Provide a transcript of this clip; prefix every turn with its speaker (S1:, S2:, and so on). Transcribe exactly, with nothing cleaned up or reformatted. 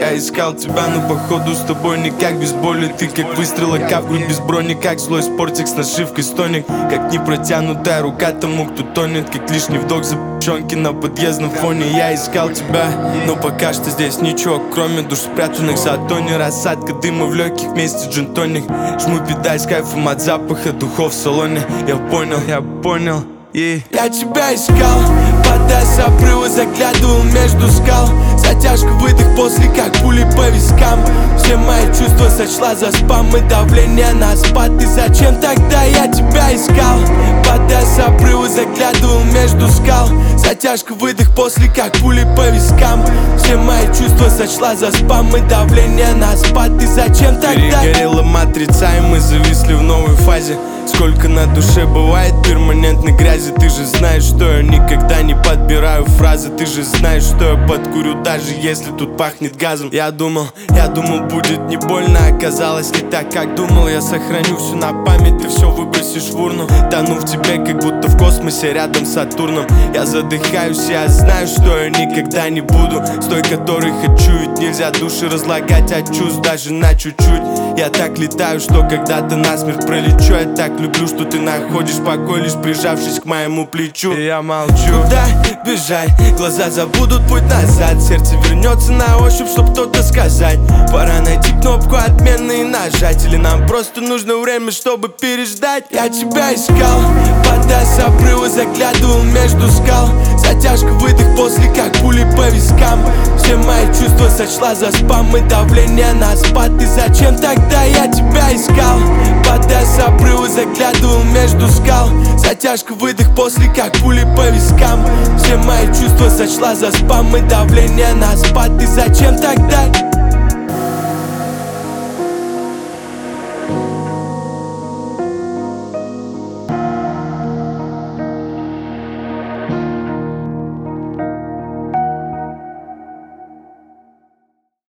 S1: Я искал тебя, но походу с тобой никак без боли. Ты как выстрел, а в грудь без брони, как злой спортик с нашивкой стоник. Как непротянутая рука тому, кто тонет, как лишний вдох запчонки на подъездном фоне. Я искал тебя, но пока что здесь ничего, кроме душ спрятанных за тони. Рассадка дыма в легких вместе джин-тоник. Жму педаль с кайфом от запаха духов в салоне. Я понял, я понял. Yeah. Я тебя искал, вода с обрыва, заглядывал между скал. Затяжка, выдох после, как пули по вискам. Все мои чувства сочла за спам и давление на спад. И зачем тогда я тебя искал? Вода с обрыва, заглядывал между скал. Затяжка, выдох после, как пули по вискам. Все мои чувства сочла за спам и давление на спад. И зачем тогда? Перегорела матрица, и мы зависли в новой фазе. Сколько на душе бывает перманентной грязи. Ты же знаешь, что я никогда не подбираю фразы. Ты же знаешь, что я подкурю, даже если тут пахнет газом. Я думал, я думал, будет не больно. Оказалось не так, как думал. Я сохраню все на память, ты все выбросишь в урну. Тону в тебе, как будто в космосе рядом с Сатурном. Я задыхаюсь, я знаю, что я никогда не буду с той, которой хочу. Ведь нельзя души разлагать от чувств даже на чуть-чуть. Я так летаю, что когда-то насмерть пролечу. Я так люблю, что ты находишь покой, лишь прижавшись к моему плечу. И я молчу. Куда бежать? Глаза забудут путь назад. Сердце вернется на ощупь, чтоб кто-то сказать. Пора найти кнопку отмены и нажать. Или нам просто нужно время, чтобы переждать. Я тебя искал, вода с обрыва, заглядывал между скал. Затяжка, выдох после, как пули по вискам. Все мои чувства сочла за спам и давление на спад. И зачем тогда я тебя искал? Вода с обрыва, заглядывал между скал. Затяжка, выдох после, как пули по вискам. Все мои чувства сочла за спам и давление на спад. И зачем тогда?